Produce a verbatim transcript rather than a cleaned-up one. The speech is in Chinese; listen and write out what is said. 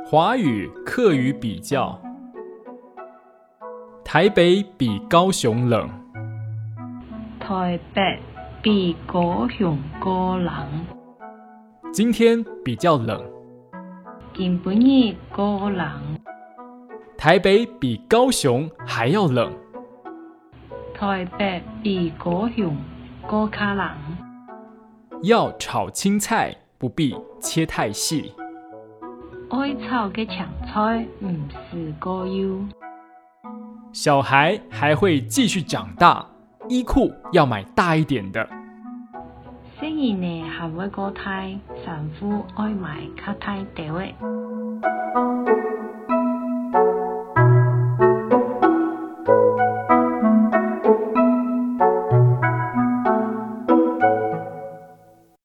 华语客语比较。台北比高雄冷。 台北比高雄高冷。 今天比较冷。 今晡日高冷。 台北比高雄还要冷。 台北比高雄高卡冷。 要炒青菜不必切太细。 愛炒嘅青菜唔是過油。 小孩还会继续长大，衣裤要买大一点的。 細兒呢還會過大，衫褲愛買較大條嘅。